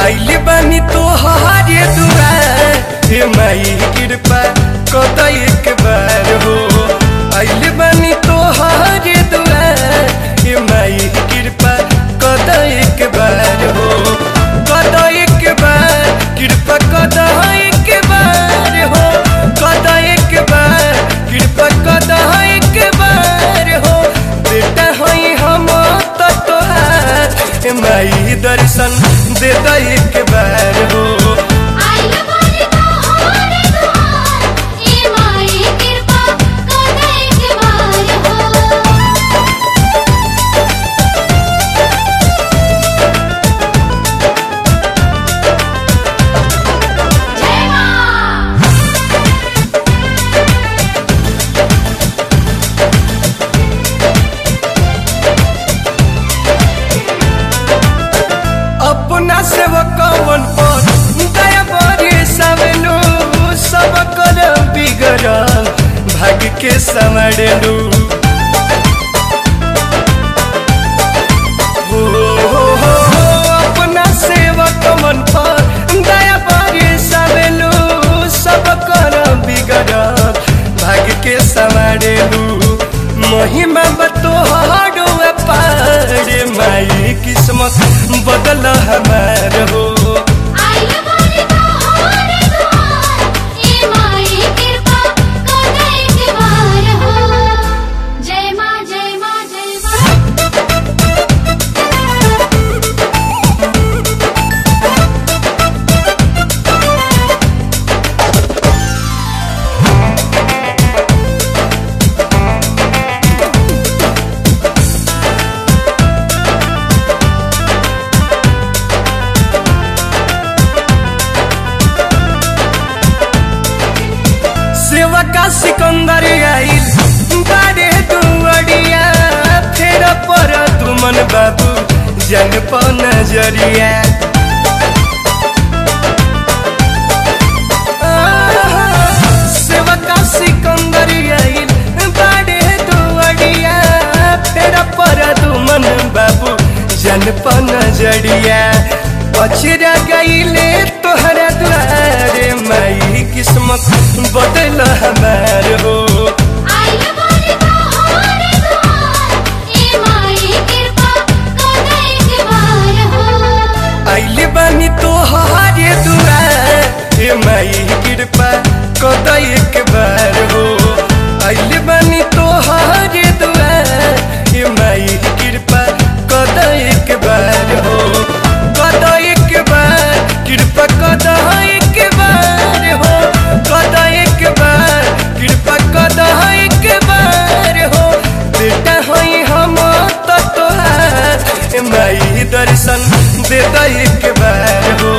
आइले बानी तोहरे दुआर हे माई कृपा कद एक बार हो। आइले बानी तोहरे दुआर हे माई कृपा कद एक बार हो। कद एक बार कृपा कद एक बार हो। कद एक बार कृपा कद एक बार हो। बेटा होई हम तो तोहार हे माई दर्शन दे द एक बार हो। आइले बानी तोहरे दुआर हे माई कृपा कद एक बार हो। जय मां। अपना सेवकवन पर दया बरसावेलू सब कर बिगड़ल भाग्य के संवारेलू। हो अपना सेवकवन पर दया बरसावेलू सब कर बिगड़ल भाग्य के संवारेलू। महिमा बतोहरो पारे माई किस्मत बदल हमार हो। आइले बानी तोहरे दुआर हे माई कृपा कद एक बार हो। जय मां जय मां जय मां। सेवका सिकंदर आइल बारे दुआरिया फेर पर तुमन बाबू जन प नजरिया। सेवका सिकंदर आइल बारे दुआरिया फेर पर तुमन बाबू जन प नजरिया। पछरा गईले तोहरा द्वारे माई किस्मत बदल हमार हो। आइले बानी तोहरे दुआर हे माई कृपा कद एक बार हो। आइले बानी तोहरे दुआर हे माई कृपा कद एक बार हो। आइले बानी तोहरे दुआर हे माई कृपा कद एक बार हो। कद एक बार कृपा कद एक बार हो। कद एक बार कृपा कद एक बार हो। बेटा होई हम तो तोहार माई दर्शन दे द एक बार हो।